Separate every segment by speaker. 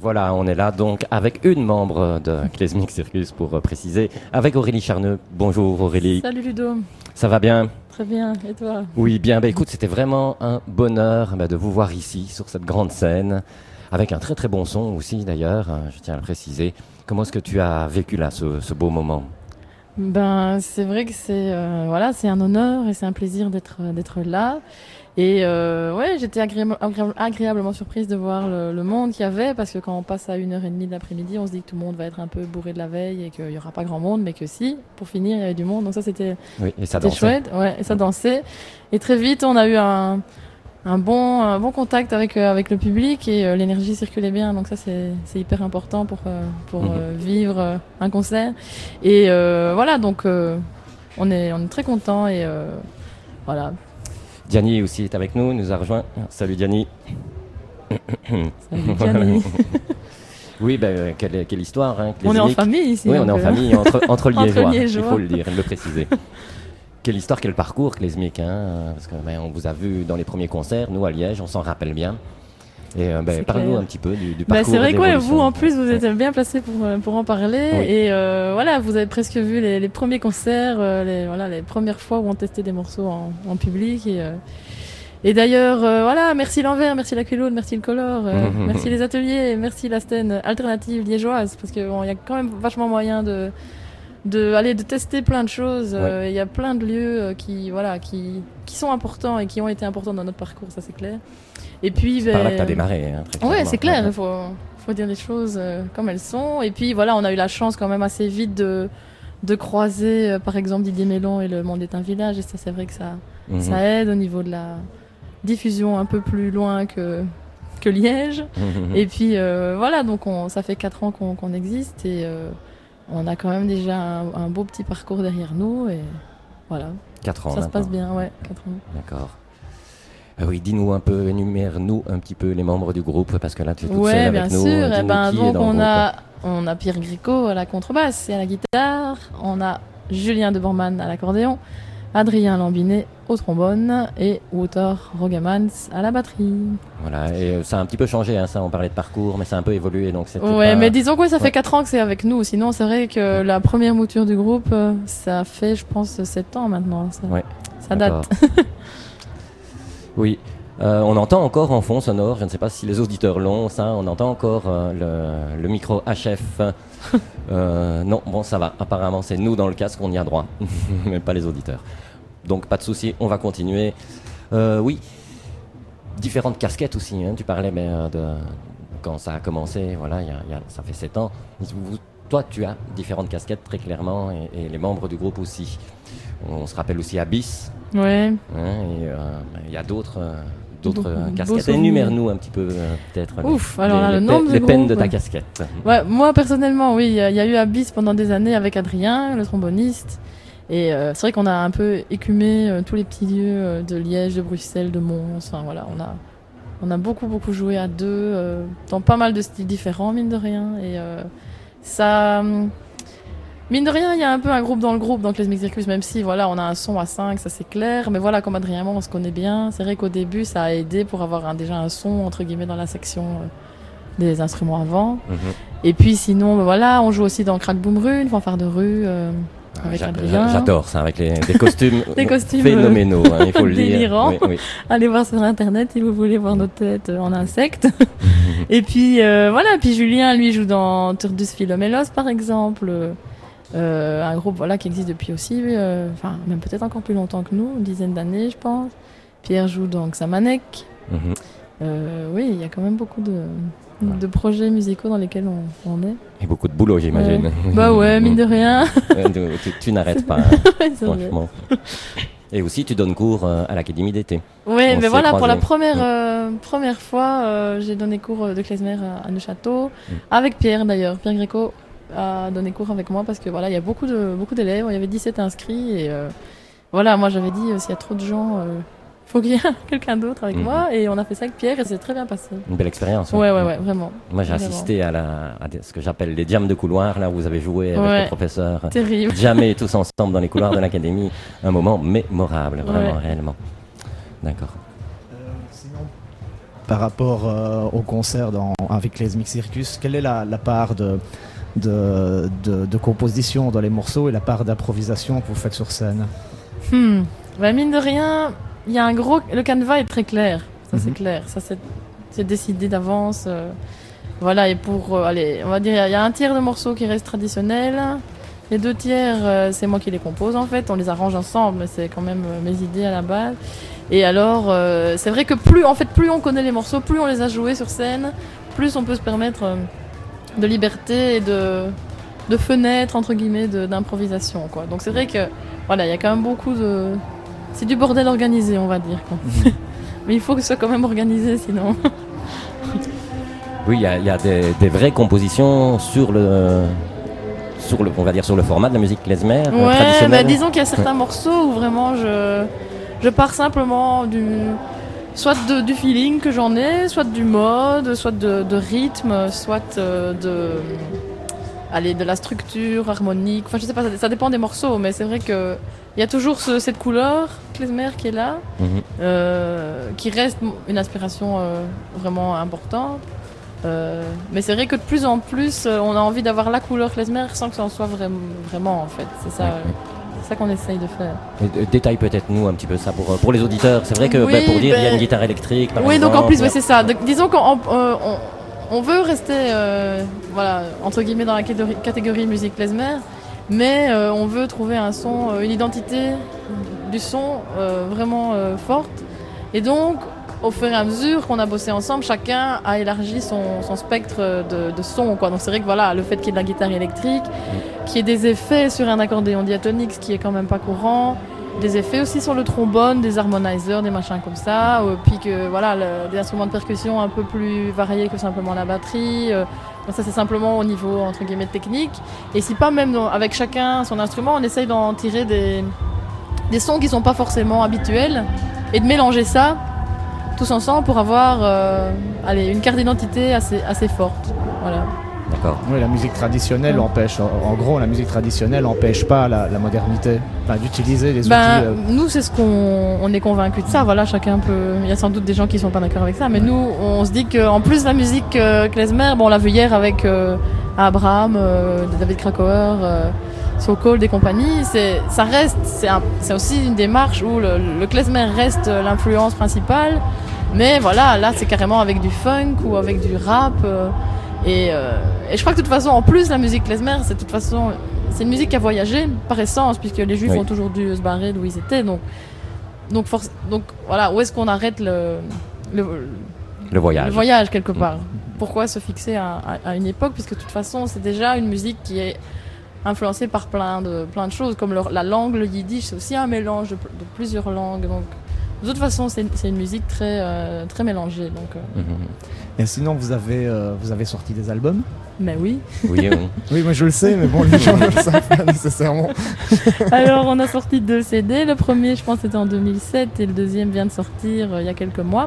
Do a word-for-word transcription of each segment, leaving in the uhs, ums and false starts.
Speaker 1: voilà, on est là donc avec une membre de Klezmer Circus pour euh, préciser, avec Aurélie Charneux. Bonjour Aurélie.
Speaker 2: Salut Ludo.
Speaker 1: Ça va bien?
Speaker 2: Très bien, et toi?
Speaker 1: Oui, bien. Bah, écoute, c'était vraiment un bonheur bah, de vous voir ici, sur cette grande scène, avec un très très bon son aussi d'ailleurs, hein, je tiens à le préciser. Comment est-ce que tu as vécu là ce, ce beau moment?
Speaker 2: Ben, c'est vrai que c'est euh, voilà, c'est un honneur et c'est un plaisir d'être d'être là. Et euh, ouais, j'étais agréable, agréable, agréablement surprise de voir le, le monde qu'il y avait, parce que quand on passe à une heure et demie de l'après-midi, on se dit que tout le monde va être un peu bourré de la veille et qu'il n'y aura pas grand monde, mais que si, pour finir, il y avait du monde. Donc ça, c'était,
Speaker 1: oui, et ça
Speaker 2: c'était chouette. Ouais, et ça dansait. Et très vite, on a eu un, un, bon, un bon contact avec, euh, avec le public et euh, l'énergie circulait bien. Donc ça, c'est, c'est hyper important pour, euh, pour
Speaker 1: Mm-hmm.
Speaker 2: euh, vivre euh, un concert. Et euh, voilà, donc euh, on, est, on est très contents et euh, voilà.
Speaker 1: Diany aussi est avec nous, nous a rejoint. Salut Diany.
Speaker 2: Salut Diany.
Speaker 1: Oui, ben, quelle, quelle histoire. Hein,
Speaker 2: on est en famille ici.
Speaker 1: Oui, on est en
Speaker 2: euh...
Speaker 1: famille entre, entre liégeois,
Speaker 2: entre liégeois,
Speaker 1: il faut le dire, le préciser. Quelle histoire, quel parcours Klezmer, hein, parce que ben, on vous a vu dans les premiers concerts, nous à Liège, on s'en rappelle bien. Et euh, ben, parle-nous un petit peu du, du parcours.
Speaker 2: Bah, c'est vrai que ouais,
Speaker 1: d'évolution.
Speaker 2: vous en plus vous êtes bien placé pour, pour en parler.
Speaker 1: Oui.
Speaker 2: Et euh, voilà, vous avez presque vu les, les premiers concerts, euh, les, voilà, les premières fois où on testait des morceaux en, en public. Et, euh, et d'ailleurs, euh, voilà, merci l'Envers, merci l'Aquilone, merci le Color, euh, merci les ateliers, merci la scène alternative liégeoise, parce qu'il bon, y a quand même vachement moyen de de aller de tester plein de choses. Il
Speaker 1: Ouais.
Speaker 2: euh, y a plein de lieux euh, qui voilà qui qui sont importants et qui ont été importants dans notre parcours, ça c'est clair. Et puis
Speaker 1: c'est par là
Speaker 2: ben,
Speaker 1: que t'as démarré, hein, très
Speaker 2: ouais,
Speaker 1: clairement.
Speaker 2: c'est clair, il faut faut dire les choses euh, comme elles sont. Et puis voilà, on a eu la chance quand même assez vite de de croiser euh, par exemple Didier Mélon et Le Monde est un village, et ça c'est vrai que ça
Speaker 1: Mm-hmm.
Speaker 2: ça aide au niveau de la diffusion un peu plus loin que que Liège.
Speaker 1: Mm-hmm.
Speaker 2: Et puis euh, voilà, donc on, ça fait quatre ans qu'on, qu'on existe et euh, on a quand même déjà un, un beau petit parcours derrière nous et voilà.
Speaker 1: quatre ans.
Speaker 2: Ça se
Speaker 1: maintenant.
Speaker 2: passe bien, ouais, quatre ans.
Speaker 1: D'accord. Ah oui, dis-nous un peu, énumère-nous un petit peu les membres du groupe, parce que là tu es toute
Speaker 2: Ouais,
Speaker 1: seule
Speaker 2: bien
Speaker 1: avec nous.
Speaker 2: sûr.
Speaker 1: Dis-nous
Speaker 2: Eh ben,
Speaker 1: qui est
Speaker 2: donc
Speaker 1: dans le
Speaker 2: on
Speaker 1: groupe.
Speaker 2: a on a Pierre Gréco à la contrebasse et à la guitare, on a Julien de Bormann à l'accordéon, Adrien Lambinet au trombone et Wouter Rogemans à la batterie.
Speaker 1: Voilà, et euh, ça a un petit peu changé, hein, ça, on parlait de parcours, mais ça a un peu évolué, donc c'était
Speaker 2: Ouais,
Speaker 1: pas...
Speaker 2: mais disons que ça fait
Speaker 1: Ouais.
Speaker 2: quatre ans que c'est avec nous. Sinon, c'est vrai que la première mouture du groupe, euh, ça fait, je pense, sept ans maintenant. Ça,
Speaker 1: Ouais,
Speaker 2: ça date.
Speaker 1: Oui, euh, on entend encore en fond sonore, je ne sais pas si les auditeurs l'ont, ça, on entend encore euh, le, le micro H F. euh, non, bon, ça va, apparemment c'est nous dans le casque, on y a droit, mais pas les auditeurs. Donc pas de souci, on va continuer. Euh, oui, différentes casquettes aussi, hein, tu parlais mais, euh, de quand ça a commencé, voilà, y a, y a, ça fait sept ans. Vous, toi, tu as différentes casquettes très clairement, et, et les membres du groupe aussi. On, on se rappelle aussi Abyss.
Speaker 2: Ouais.
Speaker 1: Hein, et il euh, y a d'autres, euh, d'autres
Speaker 2: Beaucoup-
Speaker 1: euh,
Speaker 2: beaux
Speaker 1: casquettes.
Speaker 2: souvenirs.
Speaker 1: Énumère-nous un petit peu, euh, peut-être,
Speaker 2: Ouf,
Speaker 1: les,
Speaker 2: alors là,
Speaker 1: les,
Speaker 2: le
Speaker 1: les,
Speaker 2: nombre
Speaker 1: pe-
Speaker 2: de
Speaker 1: les peines
Speaker 2: groupes,
Speaker 1: de ta
Speaker 2: ouais.
Speaker 1: casquette.
Speaker 2: Ouais, moi, personnellement, oui, il y, a- il y a eu Abyss pendant des années avec Adrien, le tromboniste. Et euh, c'est vrai qu'on a un peu écumé euh, tous les petits lieux euh, de Liège, de Bruxelles, de Mons. Enfin, voilà, on a, on a beaucoup, beaucoup joué à deux, euh, dans pas mal de styles différents, mine de rien. Et euh, ça... hum, Mine de rien, il y a un peu un groupe dans le groupe, donc les Circus, même si voilà, on a un son à cinq, ça c'est clair. Mais voilà, comme Adrien et moi, on se connaît bien. C'est vrai qu'au début, ça a aidé pour avoir un, déjà un son, entre guillemets, dans la section euh, des instruments avant.
Speaker 1: Mm-hmm.
Speaker 2: Et puis sinon, ben voilà, on joue aussi dans Crack Boom Rue, une fanfare de rue, euh, avec
Speaker 1: J'a-
Speaker 2: Adrien.
Speaker 1: J'adore ça, avec les, des costumes,
Speaker 2: Des costumes,
Speaker 1: phénoménaux, hein, il faut le dire.
Speaker 2: délirants.
Speaker 1: Oui, oui.
Speaker 2: Allez voir sur internet si vous voulez voir nos têtes euh, en insectes. Et puis euh, voilà, puis Julien, lui, joue dans Turdus Philomélos, par exemple. Euh, un groupe voilà qui existe depuis aussi, euh, enfin même peut-être encore plus longtemps que nous, une dizaine d'années, je pense. Pierre joue dans Xamanek.
Speaker 1: Mhm.
Speaker 2: Euh, oui, il y a quand même beaucoup de,
Speaker 1: Ouais.
Speaker 2: de projets musicaux dans lesquels on, on est.
Speaker 1: Et beaucoup de boulot, j'imagine.
Speaker 2: Ouais. Bah ouais, mine de rien.
Speaker 1: Ouais, tu, tu- tu n'arrêtes pas, hein,
Speaker 2: C'est vrai.
Speaker 1: franchement. Et aussi, tu donnes cours euh, à l'Académie d'été.
Speaker 2: Ouais,
Speaker 1: On
Speaker 2: mais
Speaker 1: s'est
Speaker 2: voilà, pour
Speaker 1: croisés.
Speaker 2: la première,
Speaker 1: Mm.
Speaker 2: euh, première fois, euh, j'ai donné cours de klezmer à, à Neuchâteau,
Speaker 1: Mm.
Speaker 2: avec Pierre d'ailleurs. Pierre Gréco a donné cours avec moi parce que voilà, il y a beaucoup de beaucoup d'élèves, il y avait dix-sept inscrits et euh, voilà, moi j'avais dit euh, s'il y a trop de gens, euh, faut qu'il y ait quelqu'un d'autre avec
Speaker 1: Mhm.
Speaker 2: moi, et on a fait ça avec Pierre et c'est très bien passé.
Speaker 1: Une belle expérience.
Speaker 2: Ouais, ouais, ouais, vraiment.
Speaker 1: Moi, j'ai
Speaker 2: Vraiment.
Speaker 1: assisté à, la, à des- ce que j'appelle les jams de couloir, là où vous avez joué avec
Speaker 2: Ouais.
Speaker 1: le professeur.
Speaker 2: Terrible.
Speaker 1: Jamais tous ensemble dans les couloirs de l'Académie. Un moment mémorable, vraiment,
Speaker 2: Ouais.
Speaker 1: réellement. D'accord.
Speaker 3: Euh, sinon, par rapport euh, au concert dans, avec Klezmer Circus, quelle est la, la part de, de, de, de composition dans les morceaux et la part d'improvisation que vous faites sur scène?
Speaker 2: Hmm. Bah, mine de rien, il y a un gros... Le canevas est très clair, ça mm-hmm. c'est clair, ça c'est, c'est décidé d'avance. Euh... Voilà, et pour... Euh, allez, on va dire, il y a un tiers de morceaux qui restent traditionnels. Les deux tiers, euh, c'est moi qui les compose en fait, on les arrange ensemble, mais c'est quand même euh, mes idées à la base. Et alors, euh, c'est vrai que plus, en fait, plus on connaît les morceaux, plus on les a joués sur scène, plus on peut se permettre euh, de liberté et de, de fenêtres, entre guillemets, de, d'improvisation, quoi. Donc c'est vrai que, voilà, il y a quand même beaucoup de... C'est du bordel organisé, on va dire, quoi. Mais il faut que ce soit quand même organisé, sinon...
Speaker 1: Oui, il y a, y a des, des vraies compositions sur le... Sur le, on va dire sur le format de la musique klezmer
Speaker 2: ouais,
Speaker 1: euh, traditionnelle.
Speaker 2: Bah, disons qu'il y a certains ouais. morceaux où vraiment je, je pars simplement du, soit de, du feeling que j'en ai, soit du mode, soit de, de rythme, soit de, allez, de la structure harmonique. Enfin, je sais pas, ça, ça dépend des morceaux, mais c'est vrai que il y a toujours ce, cette couleur klezmer qui est là, mm-hmm. euh, qui reste une inspiration euh, vraiment importante. Euh, mais c'est vrai que de plus en plus, euh, on a envie d'avoir la couleur klezmer sans que ça en soit vraiment, vraiment en fait. C'est ça, euh, c'est ça qu'on essaye de faire.
Speaker 1: Et, détaille peut-être nous un petit peu ça pour, pour les auditeurs. C'est vrai que oui, bah, pour dire, il ben... y a une guitare électrique par
Speaker 2: oui,
Speaker 1: exemple.
Speaker 2: donc en plus, oui, c'est ça. Donc, disons qu'on euh, on, on veut rester, euh, voilà, entre guillemets dans la catégorie, catégorie musique klezmer, mais euh, on veut trouver un son, euh, une identité du son euh, vraiment euh, forte. Et donc, au fur et à mesure qu'on a bossé ensemble, chacun a élargi son, son spectre de, de son, quoi. Donc c'est vrai que voilà, le fait qu'il y ait de la guitare électrique, qu'il y ait des effets sur un accordéon diatonique, ce qui est quand même pas courant, des effets aussi sur le trombone, des harmonizers, des machins comme ça, euh, puis que voilà, le, des instruments de percussion un peu plus variés que simplement la batterie. Euh, donc ça c'est simplement au niveau entre guillemets technique. Et si pas même dans, avec chacun son instrument, on essaye d'en tirer des, des sons qui sont pas forcément habituels et de mélanger ça tous ensemble pour avoir euh, allez, une carte d'identité assez, assez forte. Voilà.
Speaker 1: D'accord.
Speaker 3: Oui, la musique traditionnelle ouais. empêche, en gros, la musique traditionnelle n'empêche pas la, la modernité, enfin, d'utiliser les
Speaker 2: ben,
Speaker 3: outils. Euh...
Speaker 2: Nous, c'est ce qu'on on est convaincus de ça. Voilà, chacun peut. Il y a sans doute des gens qui ne sont pas d'accord avec ça, mais ouais. nous, on se dit qu'en plus, la musique euh, klezmer, bon, on l'a vu hier avec euh, Abraham, euh, David Krakauer. Euh, So Cold et compagnie, c'est, ça reste, c'est, un, c'est aussi une démarche où le, le klezmer reste l'influence principale, mais voilà, là c'est carrément avec du funk ou avec du rap, euh, et, euh, et je crois que de toute façon, en plus la musique klezmer, c'est de toute façon, c'est une musique qui a voyagé par essence, puisque les juifs oui. ont toujours dû se barrer d'où ils étaient, donc, donc, force, donc voilà, où est-ce qu'on arrête le, le,
Speaker 1: le voyage,
Speaker 2: le voyage quelque part? Mmh. Pourquoi se fixer à, à, à une époque, puisque de toute façon c'est déjà une musique qui est influencé par plein de, plein de choses, comme le, la langue, le yiddish, c'est aussi un mélange de, de plusieurs langues. Donc, de toute façon, c'est, c'est une musique très, euh, très mélangée. Donc, euh.
Speaker 3: mm-hmm. Et sinon, vous avez, euh, vous avez sorti des albums?
Speaker 2: Mais oui.
Speaker 1: Oui, oui.
Speaker 3: Oui, moi je le sais, mais bon, les gens ne le savent pas nécessairement.
Speaker 2: Alors, on a sorti deux C D. Le premier, je pense, c'était en deux mille sept, et le deuxième vient de sortir euh, il y a quelques mois.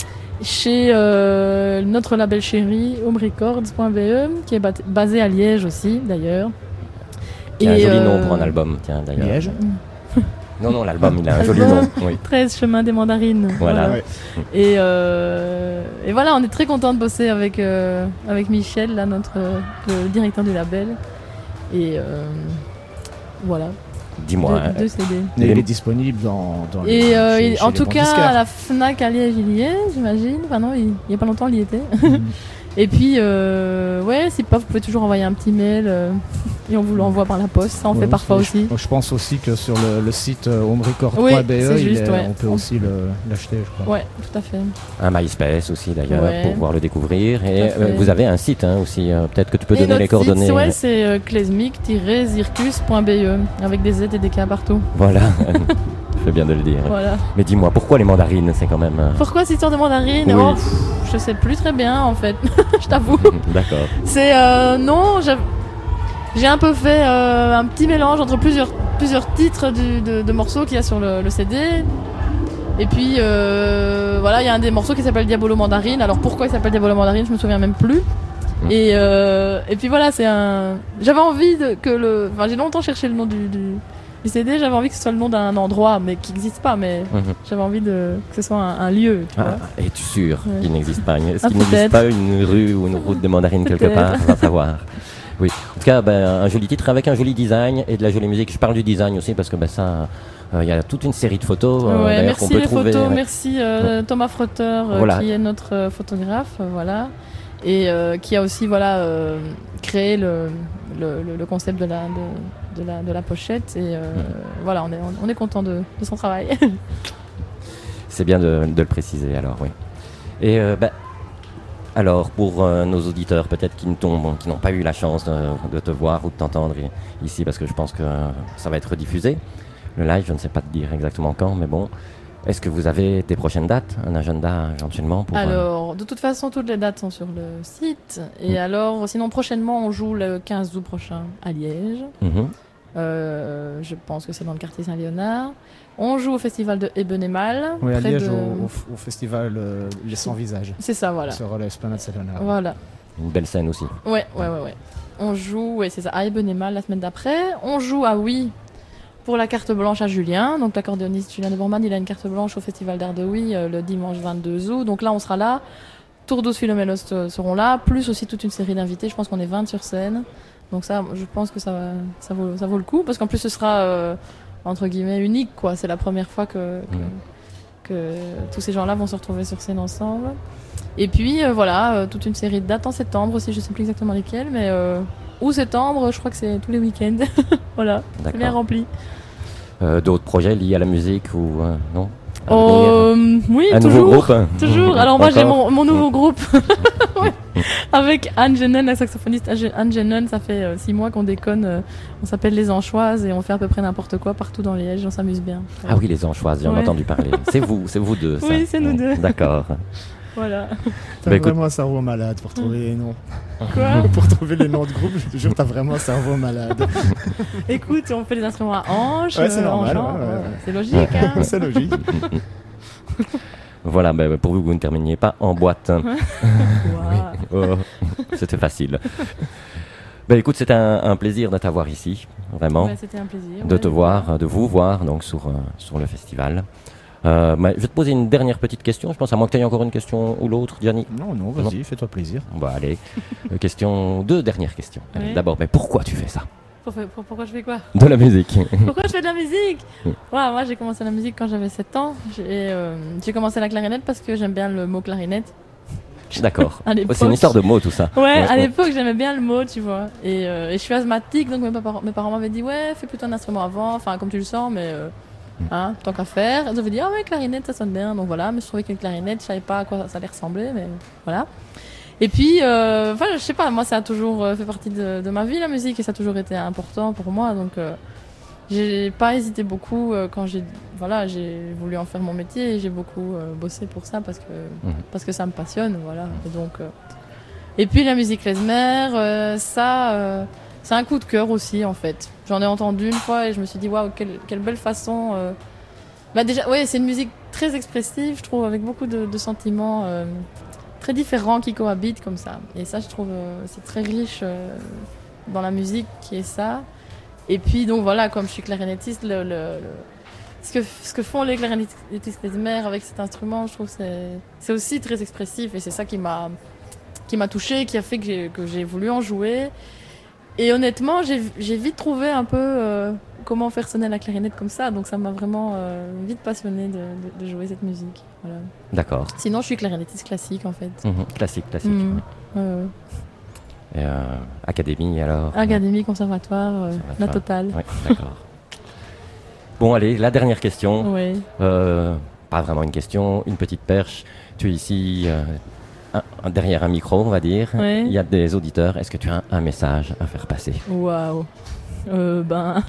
Speaker 2: Chez euh, notre label chéri, home records point b e, qui est basé à Liège aussi, d'ailleurs.
Speaker 1: Il a un joli euh... nom pour un album, tiens, d'ailleurs.
Speaker 3: Liège.
Speaker 1: Non, non, l'album, il a un joli nom. Oui.
Speaker 2: treize chemin des mandarines.
Speaker 1: Voilà.
Speaker 2: voilà. Ouais. Et, euh... et voilà, on est très content de bosser avec, euh, avec Michel, là, notre, le directeur du label. Et euh... voilà.
Speaker 1: Dis-moi.
Speaker 2: Deux, deux C D.
Speaker 3: Et il est disponible dans, dans
Speaker 2: et
Speaker 3: les,
Speaker 2: euh,
Speaker 3: chez,
Speaker 2: il,
Speaker 3: chez
Speaker 2: en tout cas,
Speaker 3: disquaires.
Speaker 2: à la Fnac à Liège, il y est, j'imagine. Enfin non, il n'y a pas longtemps, il y était. Et puis, euh, ouais, si pas, vous pouvez toujours envoyer un petit mail euh, et on vous l'envoie par la poste. Ça, on ouais, fait parfois
Speaker 3: je,
Speaker 2: aussi.
Speaker 3: Je pense aussi que sur le, le site euh, home record point b e,
Speaker 2: oui,
Speaker 3: ouais. on peut
Speaker 2: on
Speaker 3: aussi le, l'acheter, je crois.
Speaker 2: Ouais, tout à fait.
Speaker 1: Un MySpace aussi, d'ailleurs,
Speaker 2: ouais.
Speaker 1: pour pouvoir le découvrir. Et euh, vous avez un site hein, aussi, euh, peut-être que tu peux
Speaker 2: et
Speaker 1: donner les coordonnées.
Speaker 2: Site, ouais, c'est euh, klezmer tiret zirkus point b e, avec des Z et des K partout.
Speaker 1: Voilà. C'est bien de le dire.
Speaker 2: Voilà.
Speaker 1: Mais dis-moi, pourquoi les mandarines? C'est quand même. Euh...
Speaker 2: Pourquoi cette histoire de mandarines?
Speaker 1: Oui.
Speaker 2: Oh, pff, je sais plus très bien en fait. Je t'avoue.
Speaker 1: D'accord.
Speaker 2: C'est euh, non, j'ai, j'ai un peu fait euh, un petit mélange entre plusieurs plusieurs titres du, de, de morceaux qu'il y a sur le, le C D. Et puis euh, voilà, il y a un des morceaux qui s'appelle Diabolo Mandarine. Alors pourquoi il s'appelle Diabolo Mandarine, je me souviens même plus. Mmh. Et euh, et puis voilà, c'est un. J'avais envie de, que le. Enfin, j'ai longtemps cherché le nom du, du U C D, j'avais envie que ce soit le nom d'un endroit, mais qui n'existe pas, mais
Speaker 1: Mhm.
Speaker 2: j'avais envie de, que ce soit un, un lieu, tu
Speaker 1: Ah,
Speaker 2: vois.
Speaker 1: es-tu sûr
Speaker 2: Ouais.
Speaker 1: qu'il n'existe pas une- Est-ce
Speaker 2: Ah,
Speaker 1: qu'il n'existe
Speaker 2: peut-être.
Speaker 1: pas une rue ou une route de mandarine quelque
Speaker 2: Peut-être.
Speaker 1: part? On va savoir. Oui. En tout cas, ben, un joli titre avec un joli design et de la jolie musique. Je parle du design aussi parce que ben, ça, euh, il y a toute une série de photos euh,
Speaker 2: Ouais,
Speaker 1: d'ailleurs qu'on
Speaker 2: merci
Speaker 1: peut
Speaker 2: les
Speaker 1: trouver.
Speaker 2: photos,
Speaker 1: ouais.
Speaker 2: merci euh, Thomas Frotteur, euh,
Speaker 1: Voilà.
Speaker 2: qui est notre euh, photographe, euh, voilà, et euh, qui a aussi voilà euh, créé le, le, le- le concept de la de, de la de la pochette et euh, voilà, on est on est content de, de son travail.
Speaker 1: C'est bien de, de le préciser alors, oui. Et euh, ben, alors, pour euh, nos auditeurs peut-être qui ne t'ont- qui n'ont pas eu la chance de, de te voir ou de t'entendre i- ici, parce que je pense que euh, ça va être diffusé, le live, je ne sais pas te dire exactement quand, mais bon, est-ce que vous avez des prochaines dates, un agenda éventuellement pour, euh,
Speaker 2: Alors, de toute façon, toutes les dates sont sur le site. Et
Speaker 1: Mm.
Speaker 2: alors, sinon, prochainement, on joue le quinze août prochain à Liège.
Speaker 1: mhm.
Speaker 2: Euh, je pense que c'est dans le quartier Saint-Léonard. On joue au festival de Ebenemal.
Speaker 3: Oui, à
Speaker 2: près
Speaker 3: Liège,
Speaker 2: de-
Speaker 3: au, au- au festival euh, Les Sans Visages.
Speaker 2: C'est ça, voilà.
Speaker 3: Sur l'esplanade Saint-Léonard.
Speaker 2: Voilà.
Speaker 1: Une belle scène aussi.
Speaker 2: Ouais, ouais, ouais, ouais. On joue, ouais, c'est ça, à Ebenemal la semaine d'après. On joue à Oui pour la carte blanche à Julien. Donc l'accordéoniste Julien de Bourman, il a une carte blanche au festival d'art de Oui euh, le dimanche vingt-deux août. Donc là, on sera là. Tour douze Philomélos euh, seront là, plus aussi toute une série d'invités. Je pense qu'on est vingt sur scène. Donc ça, je pense que ça, va, ça, vaut, ça vaut le coup. Parce qu'en plus, ce sera, euh, entre guillemets, unique, quoi. C'est la première fois que, que,
Speaker 1: Mm.
Speaker 2: que tous ces gens-là vont se retrouver sur scène ensemble. Et puis, euh, voilà, euh, toute une série de dates en septembre aussi. Je sais plus exactement lesquelles, mais... Euh, ou septembre, je crois que c'est tous les week-ends. Voilà, c'est bien
Speaker 1: D'accord.
Speaker 2: rempli.
Speaker 1: Euh, D'autres projets liés à la musique ou euh, non? À
Speaker 2: Oh,
Speaker 1: venir
Speaker 2: oui,
Speaker 1: un
Speaker 2: toujours.
Speaker 1: nouveau groupe?
Speaker 2: Toujours. Alors moi j'ai
Speaker 1: Encore
Speaker 2: mon, mon nouveau groupe Ouais. Avec Anne Jennen, la saxophoniste Anne Jennen. Ça fait euh, six mois qu'on déconne. euh, on s'appelle les Anchoises et on fait à peu près n'importe quoi partout dans Liège. On s'amuse bien.
Speaker 1: Ah oui, les Anchoises, j'en ai
Speaker 2: Ouais.
Speaker 1: entendu parler. C'est vous, c'est vous deux, ça.
Speaker 2: Oui, c'est nous deux.
Speaker 1: D'accord.
Speaker 2: Voilà.
Speaker 3: T'as
Speaker 1: Bah, écoute-
Speaker 3: vraiment un cerveau malade pour trouver les noms.
Speaker 2: Quoi
Speaker 3: Pour trouver les noms de groupe, je te jure, t'as vraiment un cerveau malade.
Speaker 2: Écoute, on fait des instruments à hanches.
Speaker 3: Ouais, c'est
Speaker 2: euh,
Speaker 3: normal,
Speaker 2: en chant,
Speaker 3: ouais, ouais,
Speaker 2: euh,
Speaker 3: ouais.
Speaker 2: C'est logique. Hein.
Speaker 3: C'est logique.
Speaker 1: Voilà, ben, pour vous, vous ne terminiez pas en boîte.
Speaker 2: Ouah.
Speaker 1: Oh, c'était facile. Ben, écoute, c'était un, un plaisir de t'avoir ici, vraiment,
Speaker 2: Ouais, c'était un plaisir.
Speaker 1: de
Speaker 2: ouais.
Speaker 1: te voir, de vous voir donc sur, euh, sur le festival. Euh, ben, je vais te poser une dernière petite question. Je pense à moins que tu aies encore une question ou l'autre, Gianni.
Speaker 3: Non, non, vas-y, fais-toi plaisir.
Speaker 1: Bon, allez. Euh, question, deux dernières questions. Allez,
Speaker 2: Oui.
Speaker 1: D'abord, mais pourquoi tu fais ça?
Speaker 2: Pour- pour- pourquoi je fais quoi
Speaker 1: De la musique.
Speaker 2: Pourquoi je fais de la musique? Ouais, moi j'ai commencé la musique quand j'avais sept ans. J'ai euh, j'ai commencé la clarinette parce que j'aime bien le mot clarinette.
Speaker 1: D'accord.
Speaker 2: À
Speaker 1: Oh,
Speaker 2: l'époque.
Speaker 1: c'est une histoire de mots, tout ça.
Speaker 2: Ouais, à
Speaker 1: ouais.
Speaker 2: l'époque j'aimais bien le mot, tu vois. Et, euh, et je suis asthmatique, donc mes parents, mes parents m'avaient dit ouais, fais plutôt un instrument avant, enfin comme tu le sens, mais euh, hein, tant qu'à faire. Ils avaient dit ah ouais, clarinette ça sonne bien, donc voilà. Mais je trouvais qu'une clarinette, je savais pas à quoi ça allait ressembler, mais voilà. Et puis, euh, enfin, je sais pas, moi ça a toujours euh, fait partie de, de ma vie la musique et ça a toujours été important pour moi, donc euh, j'ai pas hésité beaucoup euh, quand j'ai voilà, j'ai voulu en faire mon métier et j'ai beaucoup euh, bossé pour ça parce que
Speaker 1: Mhm.
Speaker 2: parce que ça me passionne, voilà. Et donc euh, et puis la musique klezmer, euh, ça euh, c'est un coup de cœur aussi en fait. J'en ai entendu une fois et je me suis dit waouh, quelle, quelle belle façon euh, bah déjà ouais, c'est une musique très expressive, je trouve, avec beaucoup de, de sentiments euh, très différents qui cohabitent comme ça. Et ça, je trouve, euh, c'est très riche euh, dans la musique qui est ça. Et puis, donc voilà, comme je suis clarinettiste, le, le, le- ce, que, ce que font les clarinettistes klezmer avec cet instrument, je trouve que c'est, c'est aussi très expressif. Et c'est ça qui m'a, qui m'a touchée, qui a fait que j'ai, que j'ai voulu en jouer. Et honnêtement, j'ai, j'ai vite trouvé un peu euh, comment faire sonner la clarinette comme ça. Donc ça m'a vraiment euh, vite passionnée de, de, de jouer cette musique. Voilà.
Speaker 1: D'accord.
Speaker 2: Sinon, je suis clarinettiste classique en fait.
Speaker 1: Mhm. Classique, classique.
Speaker 2: Mhm.
Speaker 1: ouais.
Speaker 2: Ouais, ouais.
Speaker 1: Et, euh, académie, alors?
Speaker 2: Académie, conservatoire, euh,
Speaker 1: Conservatoire.
Speaker 2: la totale.
Speaker 1: Oui, d'accord. Bon, allez, la dernière question.
Speaker 2: Ouais.
Speaker 1: Euh, pas vraiment une question, une petite perche. Tu es ici euh, un- un- derrière un micro, on va dire.
Speaker 2: Ouais.
Speaker 1: Il y a des auditeurs. Est-ce que tu as un message à faire passer?
Speaker 2: Waouh. Euh, ben.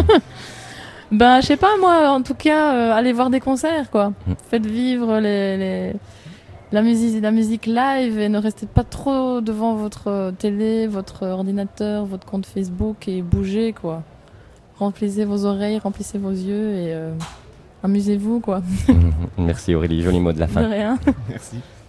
Speaker 2: ben, je sais pas, moi, en tout cas, euh, allez voir des concerts, quoi.
Speaker 1: Mm.
Speaker 2: Faites vivre les, les- la, musique, la musique live et ne restez pas trop devant votre télé, votre ordinateur, votre compte Facebook et bougez, quoi. Remplissez vos oreilles, remplissez vos yeux et euh, amusez-vous, quoi.
Speaker 1: Merci Aurélie, joli mot de la
Speaker 2: De
Speaker 1: fin.
Speaker 2: rien.
Speaker 3: Merci.